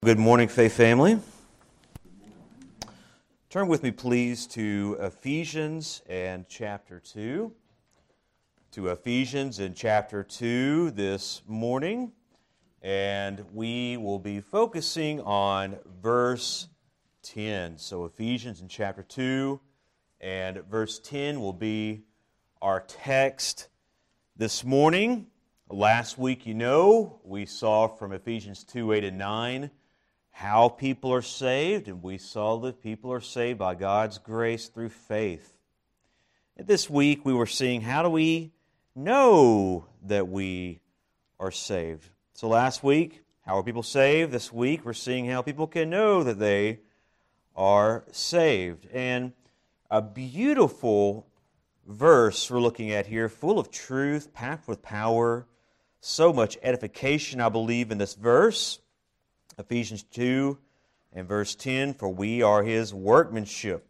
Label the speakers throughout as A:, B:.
A: Good morning, Faith family. Turn with me, please, to Ephesians and chapter 2. To Ephesians and chapter 2 this morning. And we will be focusing on verse 10. So Ephesians in chapter 2 and verse 10 will be our text this morning. Last week, we saw from Ephesians 2, 8 and 9, how people are saved, and we saw that people are saved by God's grace through faith. And this week we were seeing, how do we know that we are saved? So last week, how are people saved? This week we're seeing how people can know that they are saved. And a beautiful verse we're looking at here, full of truth, packed with power, so much edification, I believe, in this verse. Ephesians 2 and verse 10, for we are His workmanship,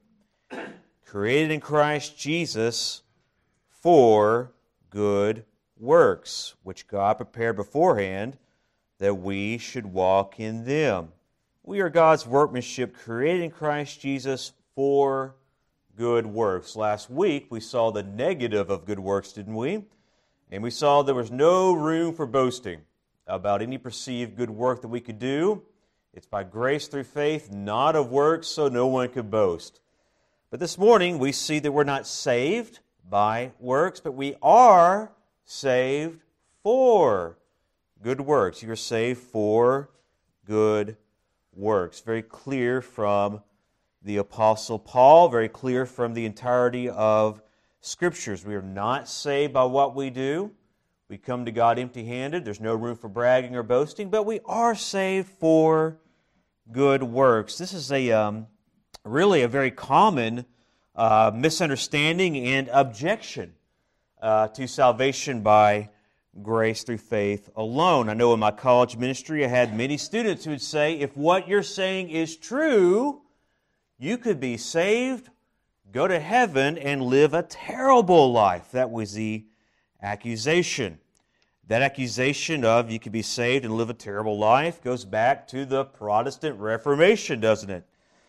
A: created in Christ Jesus for good works, which God prepared beforehand that we should walk in them. We are God's workmanship, created in Christ Jesus for good works. Last week we saw the negative of good works, didn't we? And we saw there was no room for boasting about any perceived good work that we could do. It's by grace through faith, not of works, so no one could boast. But this morning we see that we're not saved by works, but we are saved for good works. You are saved for good works. Very clear from the Apostle Paul, very clear from the entirety of Scriptures. We are not saved by what we do. We come to God empty-handed. There's no room for bragging or boasting, but we are saved for good works. This is really a very common misunderstanding and objection to salvation by grace through faith alone. I know in my college ministry I had many students who would say, if what you're saying is true, you could be saved, go to heaven, and live a terrible life. That was the accusation. That accusation of you could be saved and live a terrible life goes back to the Protestant Reformation, doesn't it?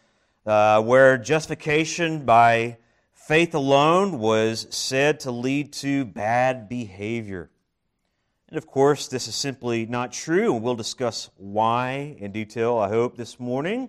A: Where justification by faith alone was said to lead to bad behavior. And of course, this is simply not true, and we'll discuss why in detail, I hope, this morning.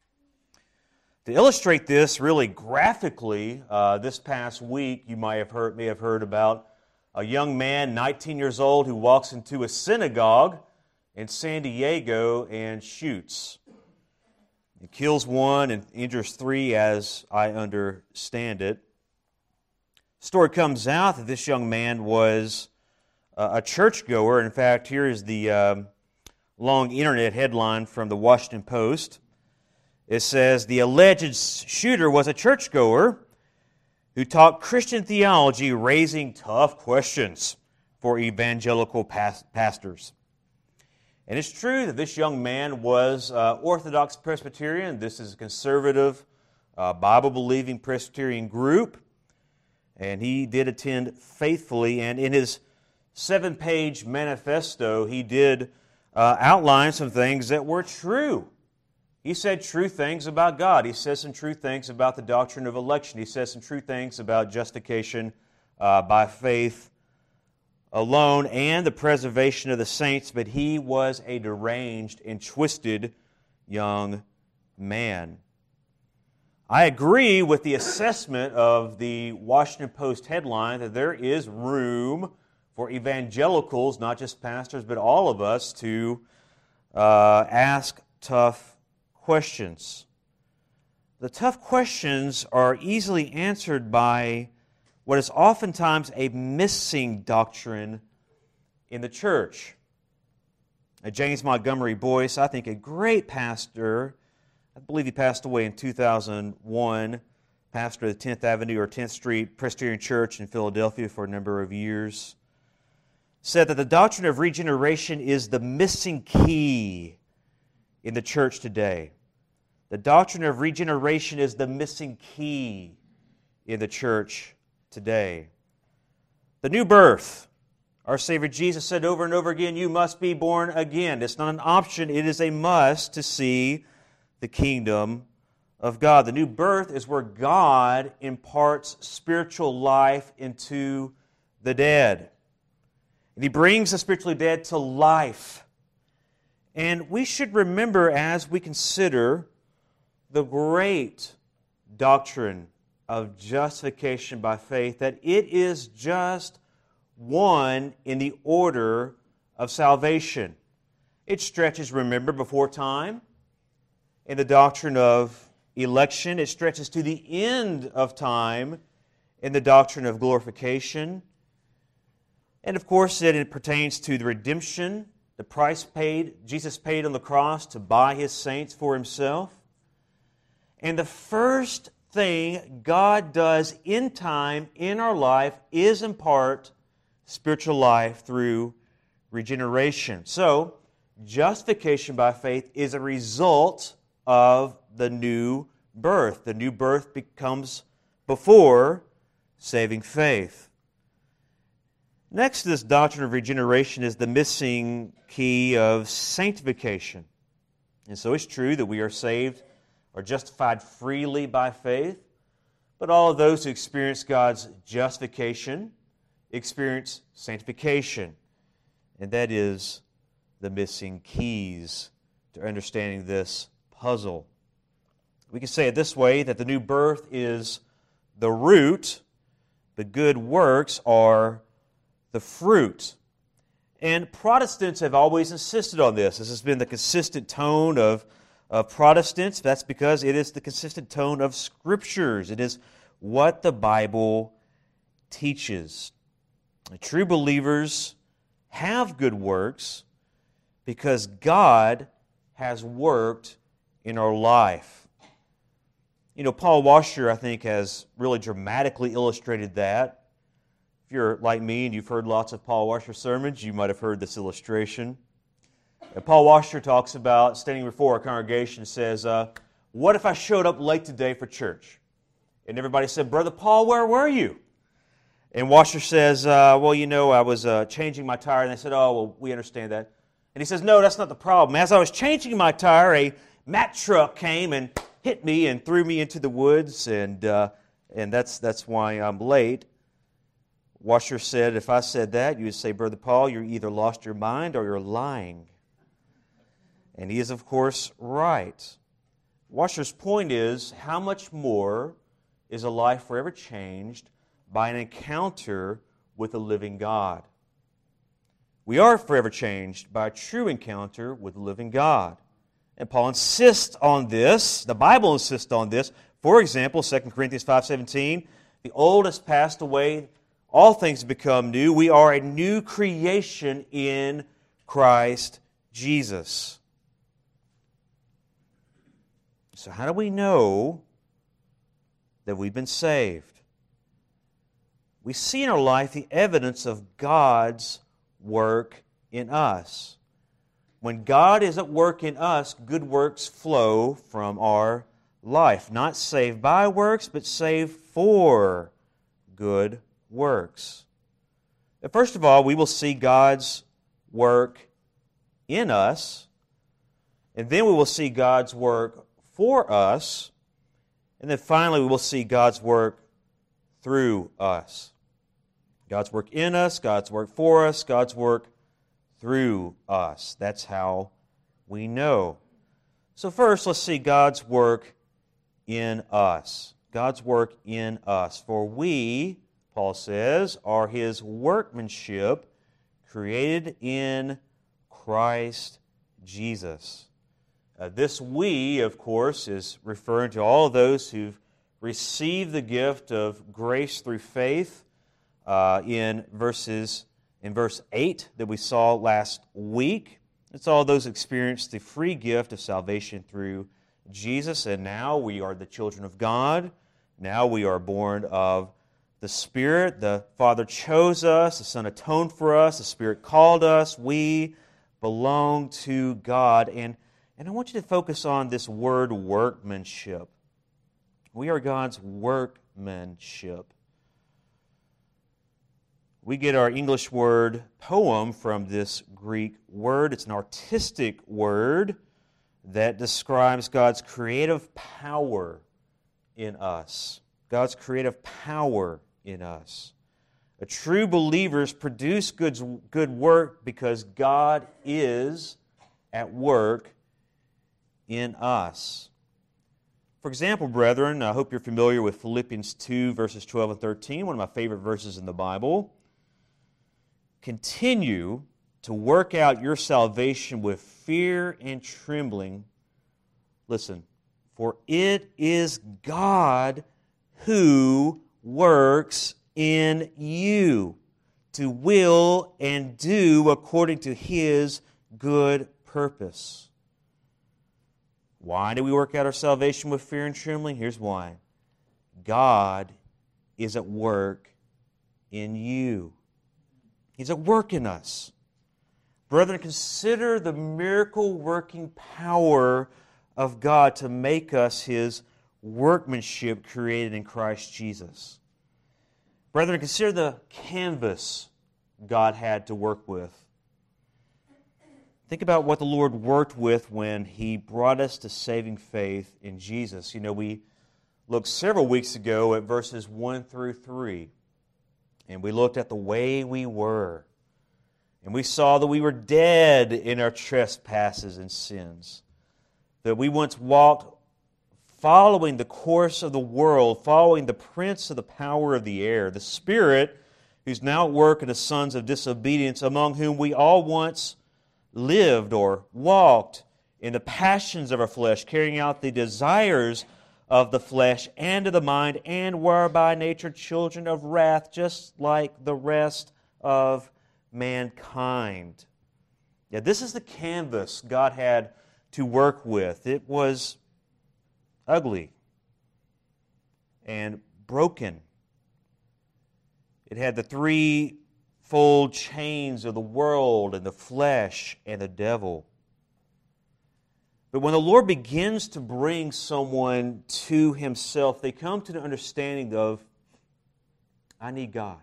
A: To illustrate this really graphically, this past week you may have heard about a young man, 19 years old, who walks into a synagogue in San Diego and shoots. He kills one and injures three, as I understand it. Story comes out that this young man was a churchgoer. In fact, here is the long internet headline from the Washington Post. It says, the alleged shooter was a churchgoer who taught Christian theology, raising tough questions for evangelical pastors. And it's true that this young man was Orthodox Presbyterian. This is a conservative, Bible-believing Presbyterian group. And he did attend faithfully. And in his 7-page manifesto, he did outline some things that were true. He said true things about God. He said some true things about the doctrine of election. He said some true things about justification by faith alone and the preservation of the saints, but he was a deranged and twisted young man. I agree with the assessment of the Washington Post headline that there is room for evangelicals, not just pastors, but all of us, to ask tough questions. The tough questions are easily answered by what is oftentimes a missing doctrine in the church. James Montgomery Boyce, I think a great pastor, I believe he passed away in 2001, pastor of the 10th Avenue or 10th Street Presbyterian Church in Philadelphia for a number of years, said that the doctrine of regeneration is the missing key in the church today. The doctrine of regeneration is the missing key in the church today. The new birth, Our Savior Jesus said over and over again, you must be born again. It's not an option, it is a must to see the kingdom of God. The new birth is where God imparts spiritual life into the dead. And He brings the spiritually dead to life. And we should remember as we consider the great doctrine of justification by faith that it is just one in the order of salvation. It stretches, remember, before time. In the doctrine of election, it stretches to the end of time in the doctrine of glorification. And of course, it pertains to the redemption, the price paid, Jesus paid on the cross to buy His saints for Himself. And the first thing God does in time, in our life, is impart spiritual life through regeneration. So, justification by faith is a result of the new birth. The new birth becomes before saving faith. Next to this doctrine of regeneration is the missing key of sanctification. And so it's true that we are saved or justified freely by faith, but all of those who experience God's justification experience sanctification. And that is the missing keys to understanding this puzzle. We can say it this way, that the new birth is the root, the good works are the fruit. And Protestants have always insisted on this. This has been the consistent tone of Protestants. That's because it is the consistent tone of Scriptures. It is what the Bible teaches. True believers have good works because God has worked in our life. You know, Paul Washer, I think, has really dramatically illustrated that. If you're like me and you've heard lots of Paul Washer sermons, you might have heard this illustration. And Paul Washer talks about, standing before a congregation, says, what if I showed up late today for church? And everybody said, Brother Paul, where were you? And Washer says, well, you know, I was changing my tire. And they said, oh, well, we understand that. And he says, no, that's not the problem. As I was changing my tire, a Mack truck came and hit me and threw me into the woods, and that's why I'm late. Washer said, if I said that, you would say, Brother Paul, you either lost your mind or you're lying. And he is, of course, right. Washer's point is, how much more is a life forever changed by an encounter with the living God? We are forever changed by a true encounter with the living God. And Paul insists on this. The Bible insists on this. For example, 2 Corinthians 5:17, the old has passed away, all things have become new. We are a new creation in Christ Jesus. So how do we know that we've been saved? We see in our life the evidence of God's work in us. When God is at work in us, good works flow from our life. Not saved by works, but saved for good works. But first of all, we will see God's work in us, and then we will see God's work for us, and then finally we will see God's work through us. God's work in us, God's work for us, God's work through us. That's how we know. So first, let's see God's work in us. God's work in us. For we, Paul says, are His workmanship, created in Christ Jesus. This we, of course, is referring to all of those who've received the gift of grace through faith in verse 8 that we saw last week. It's all those who experienced the free gift of salvation through Jesus, and now we are the children of God. Now we are born of the Spirit. The Father chose us, the Son atoned for us, the Spirit called us. We belong to God. And I want you to focus on this word workmanship. We are God's workmanship. We get our English word poem from this Greek word. It's an artistic word that describes God's creative power in us. God's creative power in us. A true believers produce good work because God is at work in us. For example, brethren, I hope you're familiar with Philippians 2, verses 12 and 13, one of my favorite verses in the Bible. Continue to work out your salvation with fear and trembling. Listen, for it is God who works in you to will and do according to His good purpose. Why do we work out our salvation with fear and trembling? Here's why. God is at work in you. He's at work in us. Brethren, consider the miracle-working power of God to make us His workmanship created in Christ Jesus. Brethren, consider the canvas God had to work with. Think about what the Lord worked with when He brought us to saving faith in Jesus. You know, we looked several weeks ago at verses 1 through 3. And we looked at the way we were. And we saw that we were dead in our trespasses and sins. That we once walked following the course of the world, following the prince of the power of the air, the Spirit who's now at work in the sons of disobedience, among whom we all once lived or walked in the passions of our flesh, carrying out the desires of the flesh and of the mind, and were by nature children of wrath, just like the rest of mankind. Yeah, this is the canvas God had to work with. It was ugly and broken. It had the threefold chains of the world and the flesh and the devil. But when the Lord begins to bring someone to Himself, they come to the understanding of, I need God.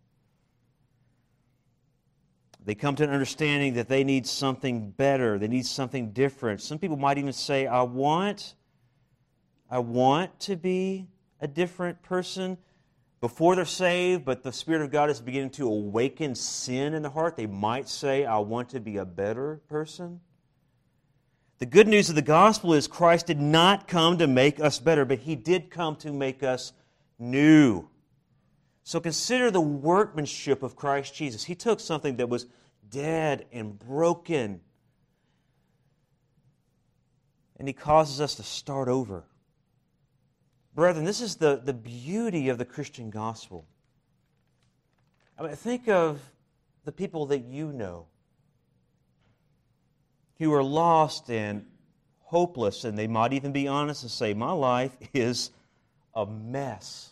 A: They come to an understanding that they need something better. They need something different. Some people might even say, I want to be a different person before they're saved, but the Spirit of God is beginning to awaken sin in the heart. They might say, I want to be a better person. The good news of the gospel is Christ did not come to make us better, but He did come to make us new. So consider the workmanship of Christ Jesus. He took something that was dead and broken, and He causes us to start over. Brethren, this is the beauty of the Christian gospel. I mean, think of the people that you know who are lost and hopeless, and they might even be honest and say, my life is a mess.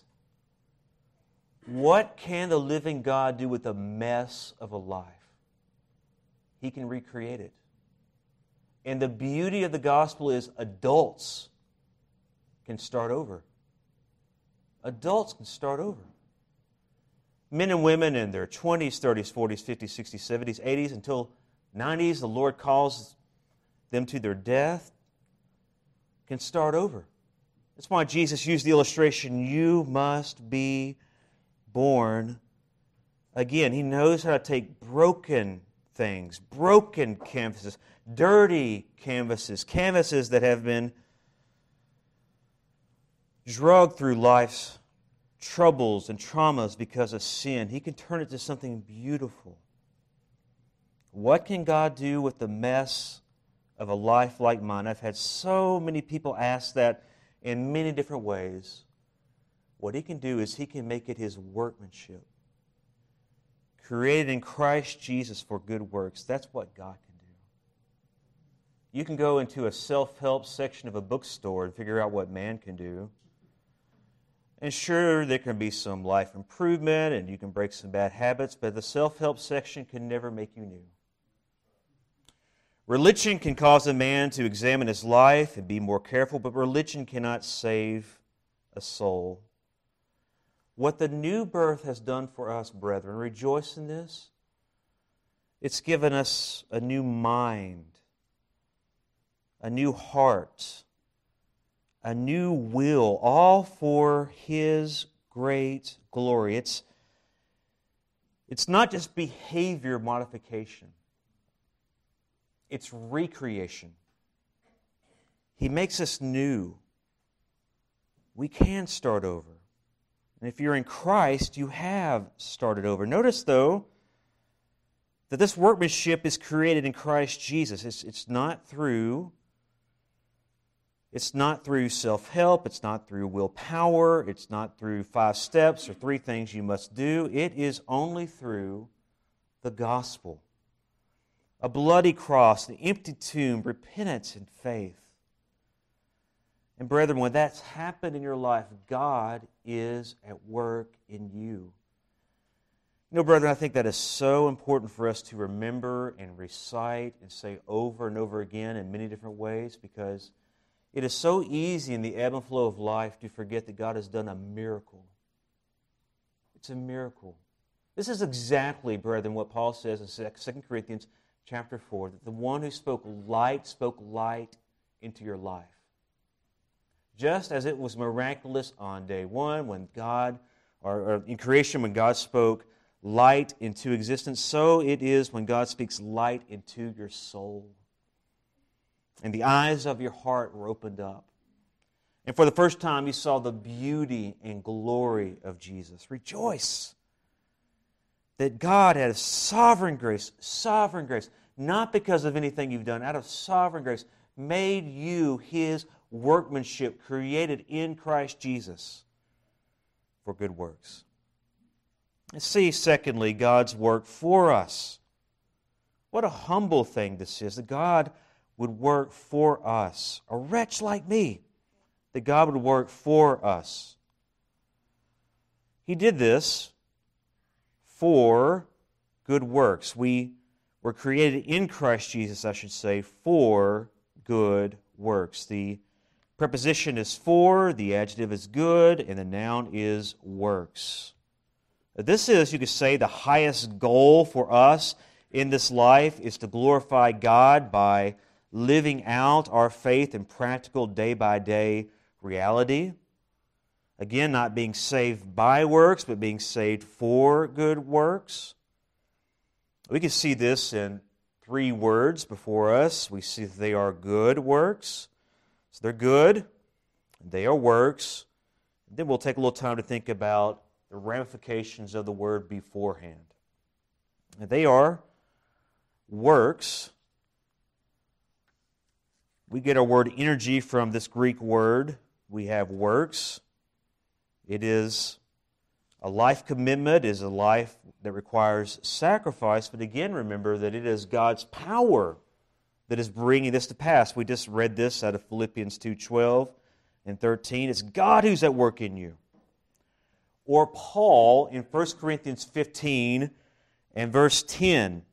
A: What can the living God do with a mess of a life? He can recreate it. And the beauty of the gospel is adults can start over. Adults can start over. Men and women in their 20s, 30s, 40s, 50s, 60s, 70s, 80s, until 90s, the Lord calls them to their death, can start over. That's why Jesus used the illustration, you must be born again. He knows how to take broken things, broken canvases, dirty canvases, canvases that have been drugged through life's troubles and traumas because of sin. He can turn it to something beautiful. What can God do with the mess of a life like mine? I've had so many people ask that in many different ways. What He can do is He can make it His workmanship, created in Christ Jesus for good works. That's what God can do. You can go into a self-help section of a bookstore and figure out what man can do. And sure, there can be some life improvement and you can break some bad habits, but the self-help section can never make you new. Religion can cause a man to examine his life and be more careful, but religion cannot save a soul. What the new birth has done for us, brethren, rejoice in this. It's given us a new mind, a new heart, a new will, all for His great glory. It's not just behavior modification. It's recreation. He makes us new. We can start over. And if you're in Christ, you have started over. Notice, though, that this workmanship is created in Christ Jesus. It's not through self-help. It's not through willpower. It's not through 5 steps or 3 things you must do. It is only through the gospel. A bloody cross, the empty tomb, repentance and faith. And brethren, when that's happened in your life, God is at work in you. You know, brethren, I think that is so important for us to remember and recite and say over and over again in many different ways, because it is so easy in the ebb and flow of life to forget that God has done a miracle. It's a miracle. This is exactly, brethren, what Paul says in 2 Corinthians chapter 4, that the one who spoke light into your life. Just as it was miraculous on day one when God, or in creation when God spoke light into existence, so it is when God speaks light into your soul. And the eyes of your heart were opened up. And for the first time you saw the beauty and glory of Jesus. Rejoice that God has sovereign grace, not because of anything you've done, out of sovereign grace, made you His workmanship created in Christ Jesus for good works. And see, secondly, God's work for us. What a humble thing this is, that God would work for us. A wretch like me, that God would work for us. He did this for good works. We were created in Christ Jesus, I should say, for good works. The preposition is for, the adjective is good, and the noun is works. This is, you could say, the highest goal for us in this life is to glorify God by living out our faith in practical day-by-day reality. Again, not being saved by works, but being saved for good works. We can see this in 3 words before us. We see that they are good works. So they're good, they are works. Then we'll take a little time to think about the ramifications of the word beforehand. And they are works. We get our word energy from this Greek word. We have works. It is a life commitment, it is a life that requires sacrifice. But again, remember that it is God's power that is bringing this to pass. We just read this out of Philippians 2:12 and 13. It's God who's at work in you. Or Paul in 1 Corinthians 15 and verse 10.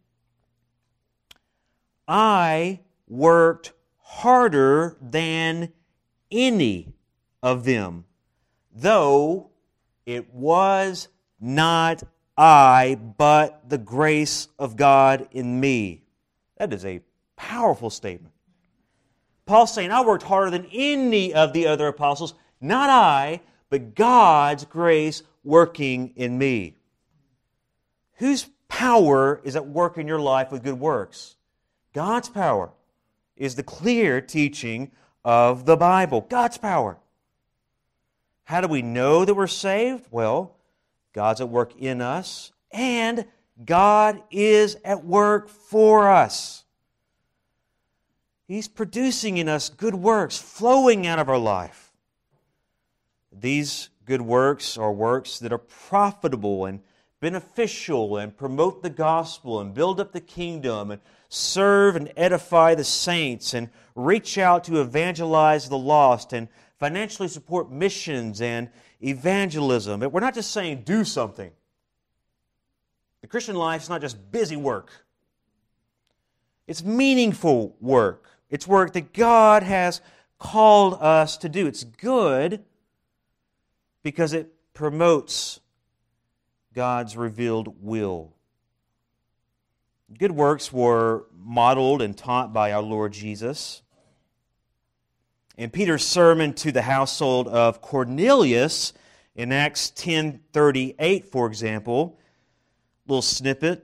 A: I worked harder than any of them, though it was not I, but the grace of God in me. That is a powerful statement. Paul's saying, I worked harder than any of the other apostles, not I, but God's grace working in me. Whose power is at work in your life with good works? God's power is the clear teaching of the Bible. God's power. How do we know that we're saved? Well, God's at work in us, and God is at work for us. He's producing in us good works flowing out of our life. These good works are works that are profitable and beneficial and promote the gospel and build up the kingdom and serve and edify the saints and reach out to evangelize the lost and financially support missions and evangelism. We're not just saying do something. The Christian life is not just busy work. It's meaningful work. It's work that God has called us to do. It's good because it promotes God's revealed will. Good works were modeled and taught by our Lord Jesus. In Peter's sermon to the household of Cornelius in Acts 10:38, for example, little snippet,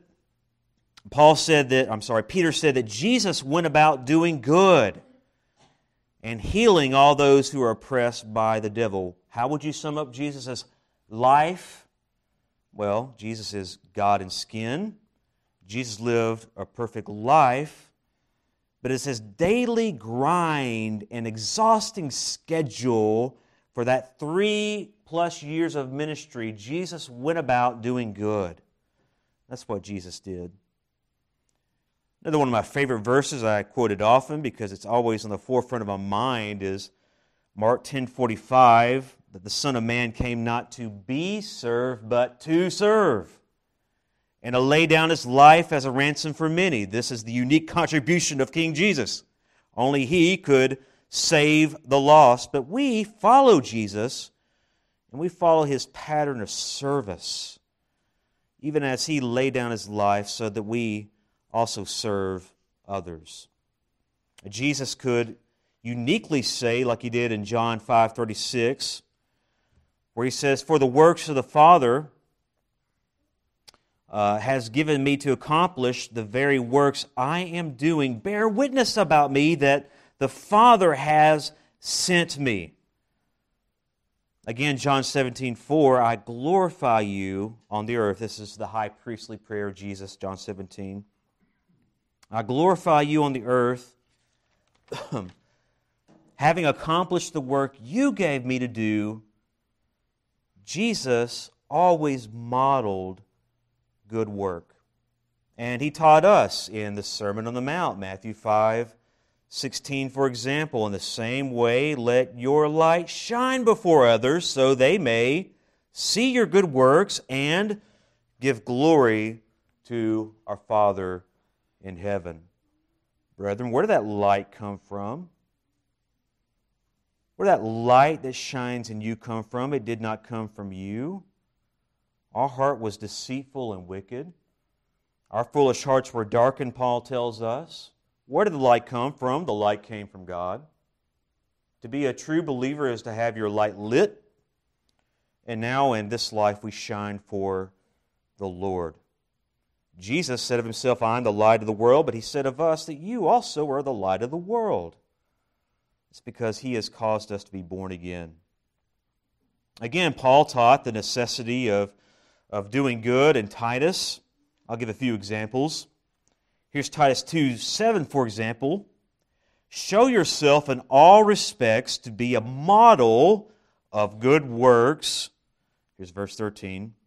A: Peter said that Jesus went about doing good and healing all those who are oppressed by the devil. How would you sum up Jesus' life? Well, Jesus is God in skin. Jesus lived a perfect life, but it's his daily grind and exhausting schedule for that 3+ years of ministry. Jesus went about doing good. That's what Jesus did. Another one of my favorite verses I quoted often because it's always on the forefront of my mind is Mark 10:45, that the Son of Man came not to be served, but to serve, and to lay down his life as a ransom for many. This is the unique contribution of King Jesus. Only he could save the lost, but we follow Jesus, and we follow his pattern of service, even as he laid down his life so that we also serve others. Jesus could uniquely say, like he did in John 5:36, where he says, "For the works of the Father has given me to accomplish, the very works I am doing bear witness about me that the Father has sent me." Again, John 17:4, "I glorify you on the earth." This is the high priestly prayer of Jesus, John 17. "I glorify you on the earth, having accomplished the work you gave me to do." Jesus always modeled good work. And he taught us in the Sermon on the Mount, Matthew 5:16, for example, "In the same way, let your light shine before others, so they may see your good works and give glory to our Father in heaven." Brethren, where did that light come from? Where did that light that shines in you come from? It did not come from you. Our heart was deceitful and wicked. Our foolish hearts were darkened, Paul tells us. Where did the light come from? The light came from God. To be a true believer is to have your light lit. And now in this life we shine for the Lord. Jesus said of himself, "I am the light of the world," but he said of us that you also are the light of the world. It's because he has caused us to be born again. Again, Paul taught the necessity of doing good in Titus. I'll give a few examples. Here's Titus 2:7, for example. "Show yourself in all respects to be a model of good works." Here's verse 13.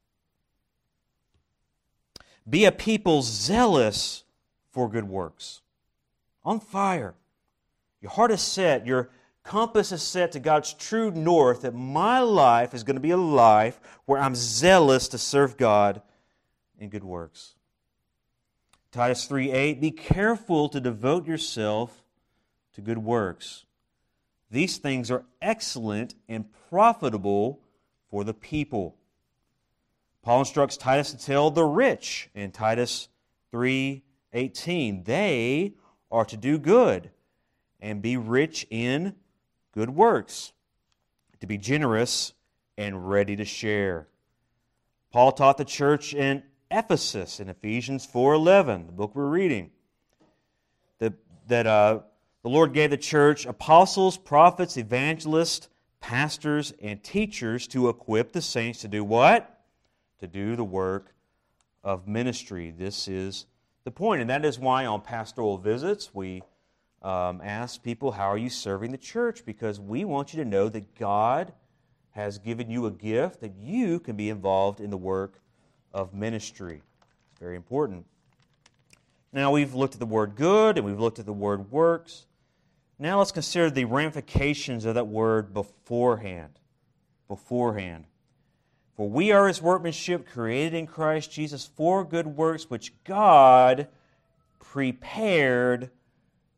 A: "Be a people zealous for good works." On fire. Your heart is set, your compass is set to God's true north, that my life is going to be a life where I'm zealous to serve God in good works. Titus 3:8, "Be careful to devote yourself to good works. These things are excellent and profitable for the people." Paul instructs Titus to tell the rich in Titus 3:18. They are to do good and be rich in good works, to be generous and ready to share. Paul taught the church in Ephesus in Ephesians 4:11, the book we're reading, that the Lord gave the church apostles, prophets, evangelists, pastors, and teachers to equip the saints to do what? To do the work of ministry. This is the point, and that is why on pastoral visits we ask people, how are you serving the church? Because we want you to know that God has given you a gift that you can be involved in the work of ministry. It's very important. Now we've looked at the word good and we've looked at the word works. Now let's consider the ramifications of that word beforehand. Beforehand. "For we are His workmanship, created in Christ Jesus for good works, which God prepared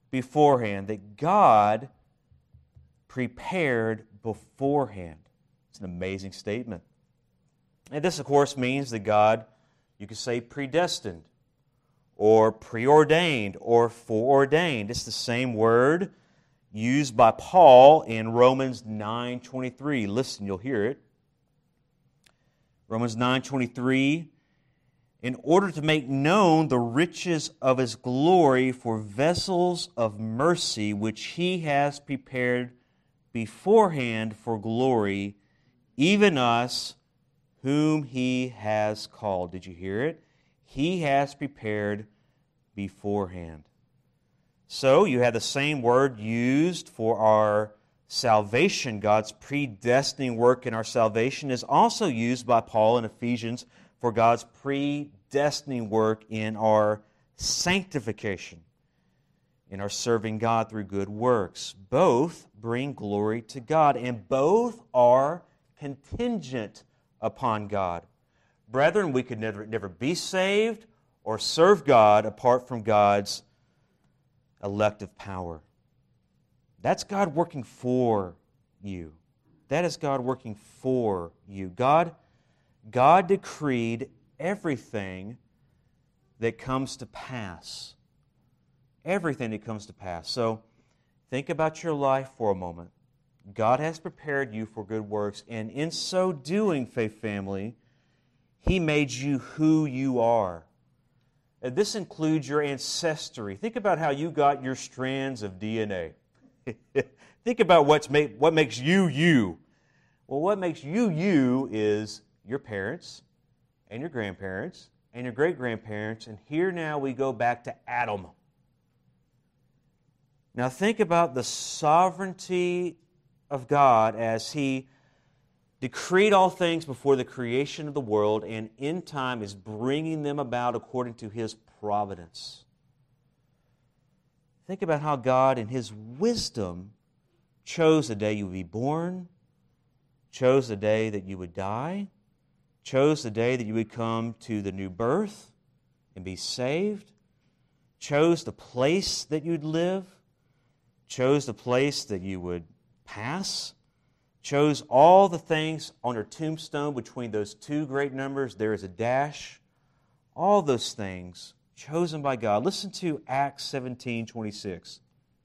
A: beforehand." That God prepared beforehand. It's an amazing statement. And this, of course, means that God, you could say, predestined, or preordained, or foreordained. It's the same word used by Paul in Romans 9:23. Listen, you'll hear it. Romans 9:23, in order to make known the riches of His glory for vessels of mercy, which He has prepared beforehand for glory, even us whom He has called. Did you hear it? He has prepared beforehand. So you have the same word used for our salvation. God's predestining work in our salvation is also used by Paul in Ephesians for God's predestining work in our sanctification, in our serving God through good works. Both bring glory to God, and both are contingent upon God. Brethren, we could never be saved or serve God apart from God's elective power. That's God working for you. That is God working for you. God decreed everything that comes to pass. Everything that comes to pass. So think about your life for a moment. God has prepared you for good works, and in so doing, Faith Family, He made you who you are. And this includes your ancestry. Think about how you got your strands of DNA. Think about what makes you you. Well, what makes you you is your parents and your grandparents and your great-grandparents, and here now we go back to Adam. Now think about the sovereignty of God as He decreed all things before the creation of the world, and in time is bringing them about according to His providence. Think about how God, in His wisdom, chose the day you would be born, chose the day that you would die, chose the day that you would come to the new birth and be saved, chose the place that you'd live, chose the place that you would pass, chose all the things on your tombstone between those two great numbers. There is a dash. All those things chosen by God. Listen to Acts 17:26.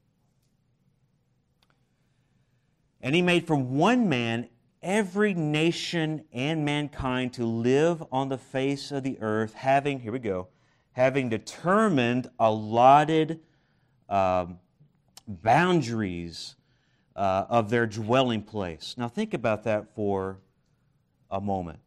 A: And He made from one man every nation and mankind to live on the face of the earth, having determined allotted boundaries of their dwelling place. Now think about that for a moment.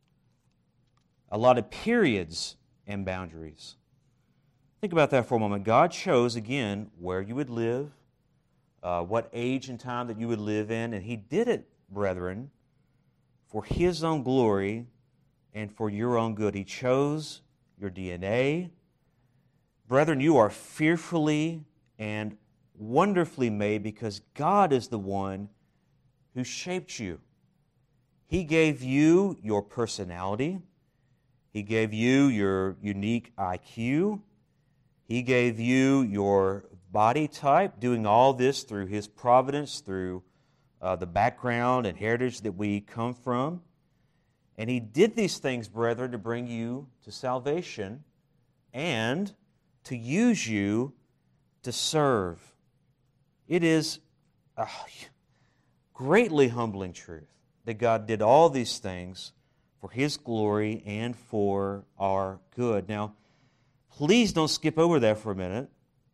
A: Allotted periods and boundaries. Think about that for a moment. God chose, again, where you would live, what age and time that you would live in, and He did it, brethren, for His own glory and for your own good. He chose your DNA. Brethren, you are fearfully and wonderfully made because God is the one who shaped you. He gave you your personality. He gave you your unique IQ. He gave you your body type, doing all this through His providence, through the background and heritage that we come from. And He did these things, brethren, to bring you to salvation and to use you to serve. It is a greatly humbling truth that God did all these things for His glory and for our good. Now, please don't skip over that for a minute.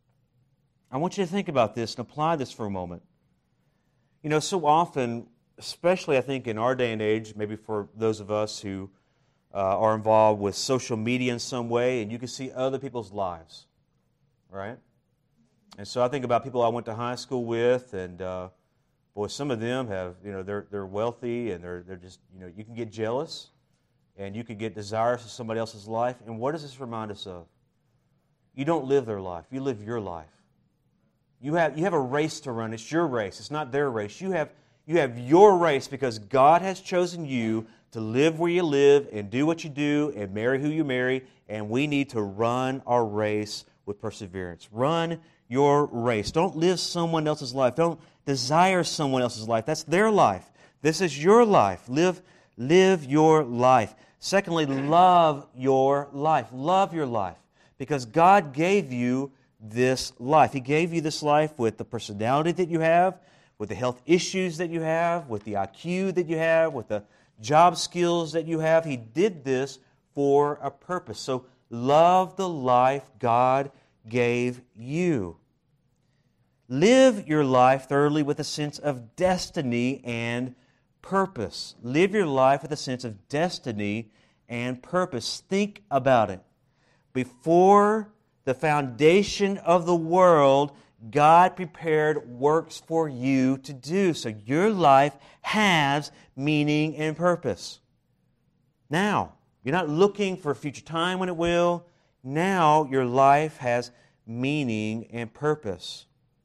A: I want you to think about this and apply this for a moment. You know, so often, especially I think in our day and age, maybe for those of us who are involved with social media in some way, and you can see other people's lives, right? And so I think about people I went to high school with, and boy, some of them have, they're wealthy, and they're just, you can get jealous, and you can get desirous of somebody else's life. And what does this remind us of? You don't live their life; you live your life. You have a race to run. It's your race. It's not their race. You have your race because God has chosen you to live where you live and do what you do and marry who you marry. And we need to run our race with perseverance. Run your race. Don't live someone else's life. Don't desire someone else's life. That's their life. This is your life. Live your life. Secondly, love your life. Love your life. Because God gave you this life. He gave you this life with the personality that you have, with the health issues that you have, with the IQ that you have, with the job skills that you have. He did this for a purpose. So love the life God gave you. Live your life, thirdly, with a sense of destiny and purpose. Live your life with a sense of destiny and purpose. Think about it. Before the foundation of the world, God prepared works for you to do. So your life has meaning and purpose. Now, you're not looking for a future time when it will. Now your life has meaning and purpose.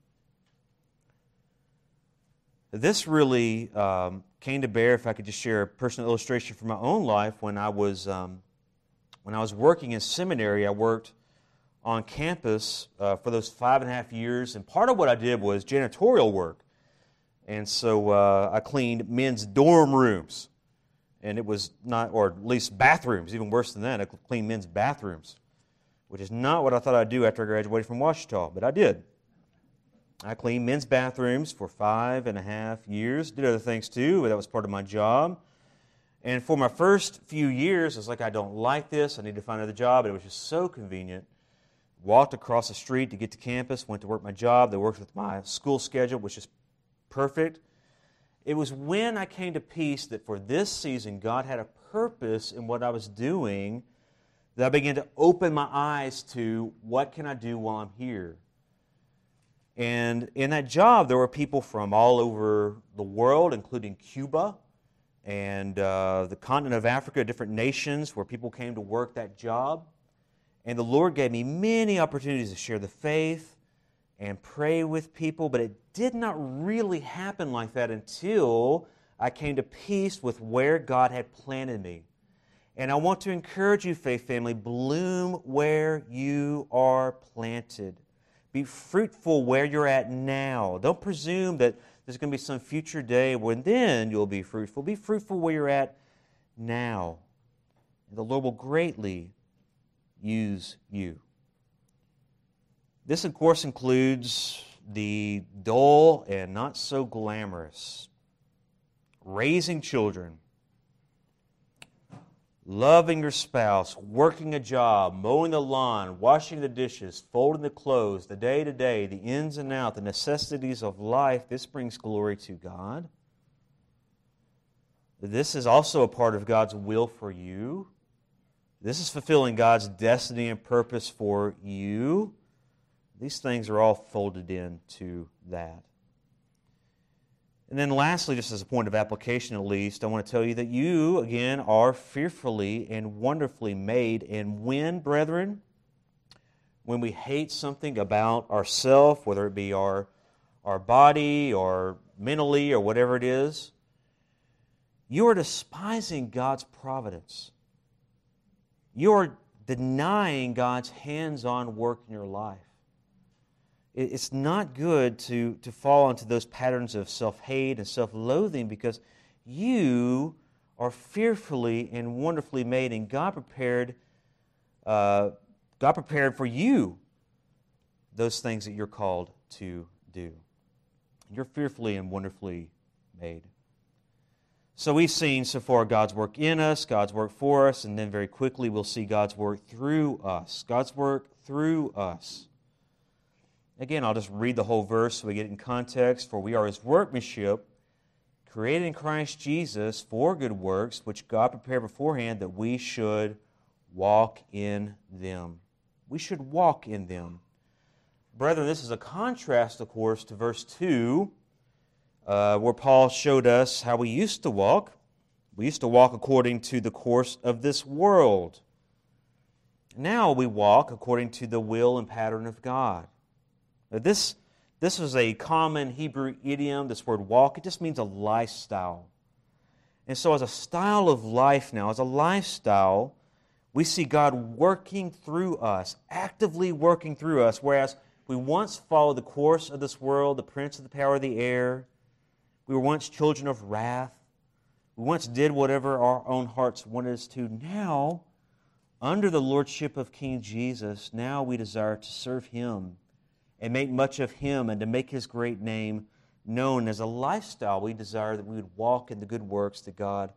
A: This really came to bear, if I could just share a personal illustration from my own life. When I was working in seminary, I worked on campus for those 5.5 years, and part of what I did was janitorial work. And so I cleaned men's dorm rooms, and it was not, or at least bathrooms, even worse than that. I cleaned men's bathrooms, which is not what I thought I'd do after I graduated from Ouachita, but I did. I cleaned men's bathrooms for 5.5 years, did other things too, but that was part of my job. And for my first few years, I was like, I don't like this, I need to find another job, but it was just so convenient. Walked across the street to get to campus, went to work my job, that worked with my school schedule, which is perfect. It was when I came to peace that for this season, God had a purpose in what I was doing, that I began to open my eyes to what can I do while I'm here. And in that job, there were people from all over the world, including Cuba and the continent of Africa, different nations where people came to work that job. And the Lord gave me many opportunities to share the faith and pray with people, but it did not really happen like that until I came to peace with where God had planted me. And I want to encourage you, Faith Family, bloom where you are planted. Be fruitful where you're at now. Don't presume that there's going to be some future day when then you'll be fruitful. Be fruitful where you're at now. And the Lord will greatly use you. This, of course, includes the dull and not so glamorous. Raising children, loving your spouse, working a job, mowing the lawn, washing the dishes, folding the clothes, the day-to-day, the ins and outs, the necessities of life. This brings glory to God. This is also a part of God's will for you. This is fulfilling God's destiny and purpose for you. These things are all folded into that. And then lastly, just as a point of application at least, I want to tell you that you, again, are fearfully and wonderfully made. And when, brethren, when we hate something about ourselves, whether it be our body or mentally or whatever it is, you are despising God's providence. You are denying God's hands-on work in your life. It's not good to fall into those patterns of self-hate and self-loathing, because you are fearfully and wonderfully made, and God prepared for you those things that you're called to do. You're fearfully and wonderfully made. So we've seen so far God's work in us, God's work for us, and then very quickly we'll see God's work through us. God's work through us. Again, I'll just read the whole verse so we get it in context. For we are His workmanship, created in Christ Jesus for good works, which God prepared beforehand that we should walk in them. We should walk in them. Brethren, this is a contrast, of course, to verse 2, where Paul showed us how we used to walk. We used to walk according to the course of this world. Now we walk according to the will and pattern of God. Now this is a common Hebrew idiom, this word walk. It just means a lifestyle. And so as a style of life now, as a lifestyle, we see God working through us, actively working through us, whereas we once followed the course of this world, the prince of the power of the air. We were once children of wrath. We once did whatever our own hearts wanted us to. Now, under the lordship of King Jesus, now we desire to serve Him and make much of Him and to make His great name known. As a lifestyle, we desire that we would walk in the good works that God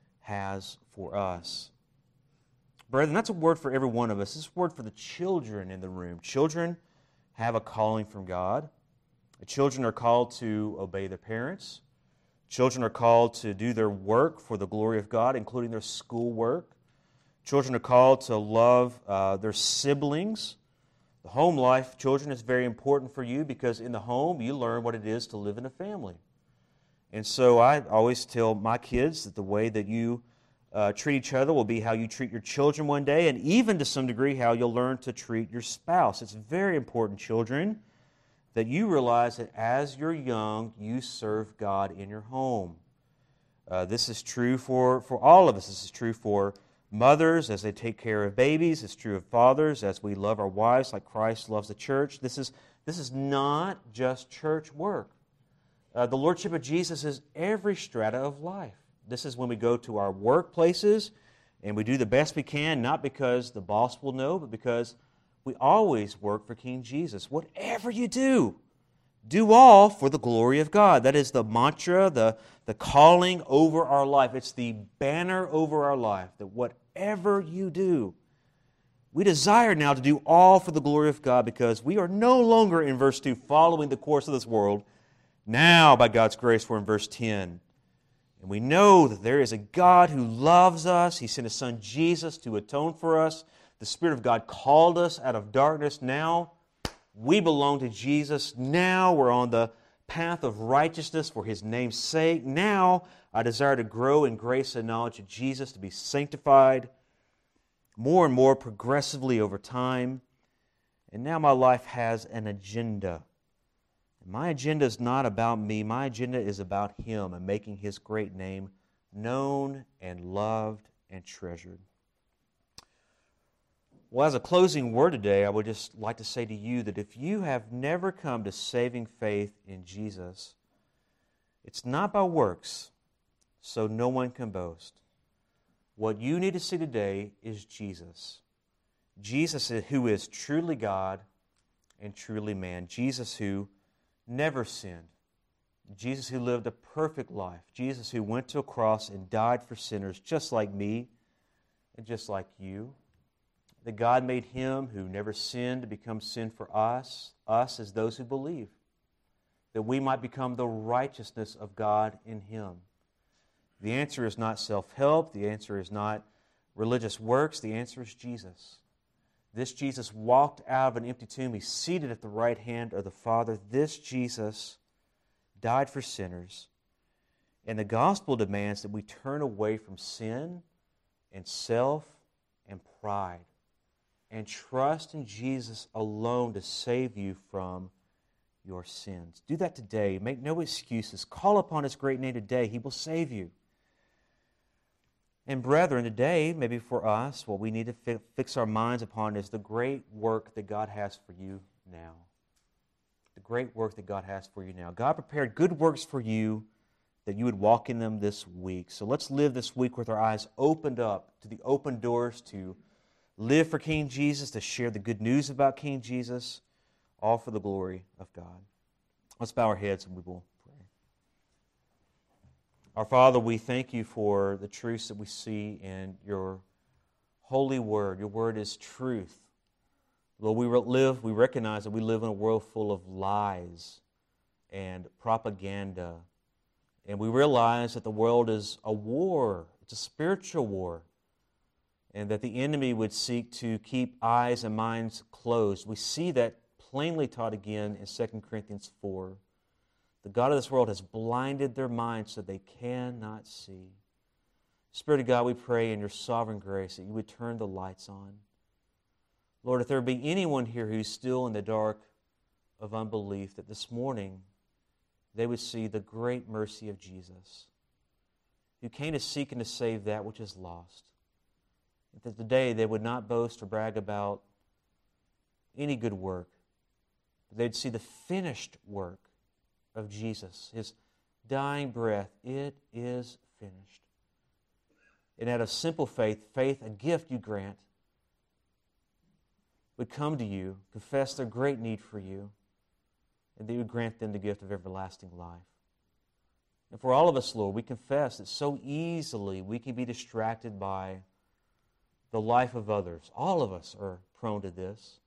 A: has for us. Brethren, that's a word for every one of us. This is a word for the children in the room. Children have a calling from God. The children are called to obey their parents. Children are called to do their work for the glory of God, including their school work. Children are called to love their siblings. The home life, children, is very important for you because in the home you learn what it is to live in a family. And so I always tell my kids that the way that you treat each other will be how you treat your children one day, and even to some degree how you'll learn to treat your spouse. It's very important, children, that you realize that as you're young, you serve God in your home. This is true for all of us. This is true for mothers as they take care of babies. It's true of fathers as we love our wives like Christ loves the church. This is not just church work. The Lordship of Jesus is every strata of life. This is when we go to our workplaces and we do the best we can, not because the boss will know, but because we always work for King Jesus. Whatever you do, do all for the glory of God. That is the mantra, the calling over our life. It's the banner over our life, that whatever you do, we desire now to do all for the glory of God because we are no longer, in verse 2, following the course of this world. Now, by God's grace, we're in verse 10. And we know that there is a God who loves us. He sent His Son Jesus to atone for us. The Spirit of God called us out of darkness. Now we belong to Jesus. Now we're on the path of righteousness for His name's sake. Now I desire to grow in grace and knowledge of Jesus, to be sanctified more and more progressively over time. And now my life has an agenda. My agenda is not about me. My agenda is about Him and making His great name known and loved and treasured. Well, as a closing word today, I would just like to say to you that if you have never come to saving faith in Jesus, it's not by works, so no one can boast. What you need to see today is Jesus. Jesus who is truly God and truly man. Jesus who never sinned. Jesus who lived a perfect life. Jesus who went to a cross and died for sinners just like me and just like you. That God made Him who never sinned to become sin for us as those who believe. That we might become the righteousness of God in Him. The answer is not self-help. The answer is not religious works. The answer is Jesus. This Jesus walked out of an empty tomb. He's seated at the right hand of the Father. This Jesus died for sinners. And the gospel demands that we turn away from sin and self and pride and trust in Jesus alone to save you from your sins. Do that today. Make no excuses. Call upon His great name today. He will save you. And brethren, today, maybe for us, what we need to fix our minds upon is the great work that God has for you now. The great work that God has for you now. God prepared good works for you that you would walk in them this week. So let's live this week with our eyes opened up to the open doors to live for King Jesus, to share the good news about King Jesus, all for the glory of God. Let's bow our heads and we will pray. Our Father, we thank You for the truths that we see in Your holy word. Your word is truth. Lord, we recognize that we live in a world full of lies and propaganda. And we realize that the world is a war. It's a spiritual war. And that the enemy would seek to keep eyes and minds closed. We see that plainly taught again in 2 Corinthians 4. The God of this world has blinded their minds so they cannot see. Spirit of God, we pray in Your sovereign grace that You would turn the lights on. Lord, if there be anyone here who's still in the dark of unbelief, that this morning they would see the great mercy of Jesus, who came to seek and to save that which is lost. That today they would not boast or brag about any good work, but they'd see the finished work of Jesus, His dying breath. It is finished. And out of simple faith, a gift you grant, would come to you, confess their great need for you, and that you would grant them the gift of everlasting life. And for all of us, Lord, we confess that so easily we can be distracted by the life of others. All of us are prone to this.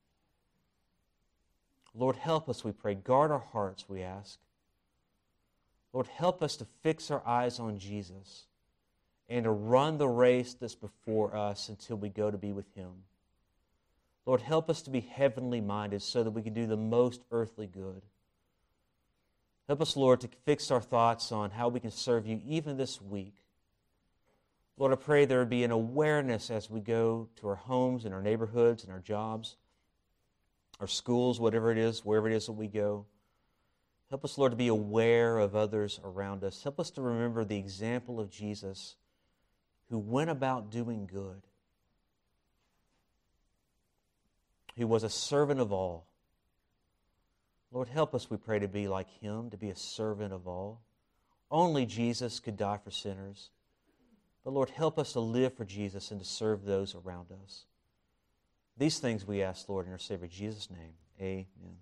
A: Lord, help us, we pray. Guard our hearts, we ask. Lord, help us to fix our eyes on Jesus and to run the race that's before us until we go to be with Him. Lord, help us to be heavenly minded so that we can do the most earthly good. Help us, Lord, to fix our thoughts on how we can serve You even this week. Lord, I pray there would be an awareness as we go to our homes and our neighborhoods and our jobs, our schools, whatever it is, wherever it is that we go. Help us, Lord, to be aware of others around us. Help us to remember the example of Jesus who went about doing good, who was a servant of all. Lord, help us, we pray, to be like Him, to be a servant of all. Only Jesus could die for sinners. But Lord, help us to live for Jesus and to serve those around us. These things we ask, Lord, in our Savior Jesus' name. Amen.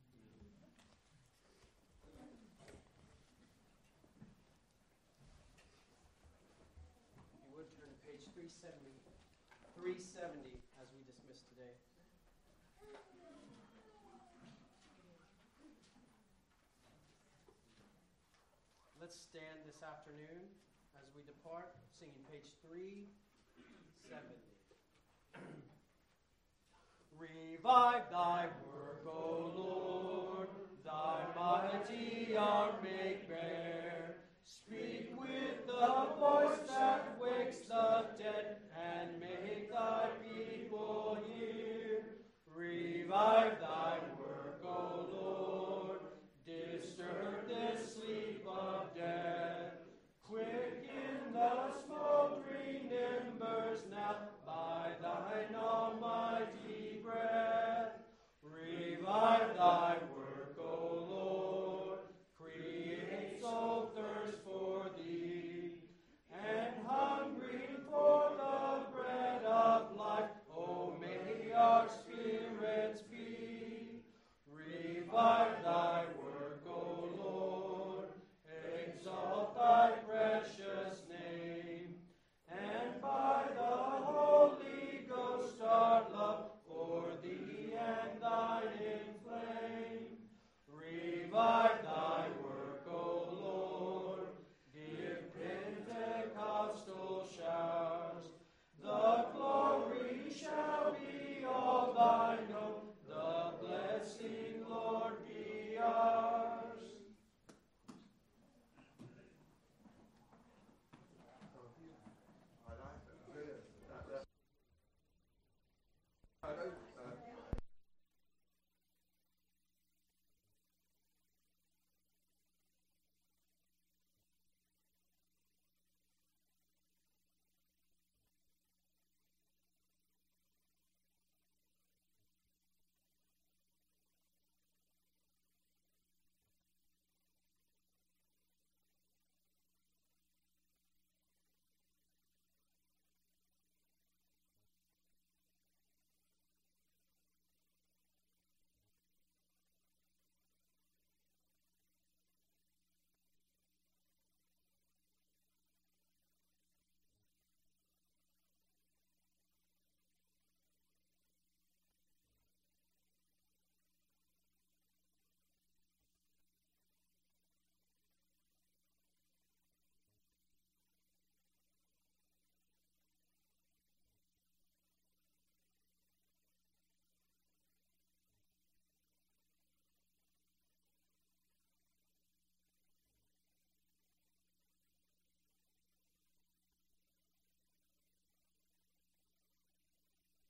B: If you would, turn to page 370 as we dismiss today. Let's stand this afternoon as we depart, singing page 370. Revive Thy work, O Lord, Thy mighty arm make bare.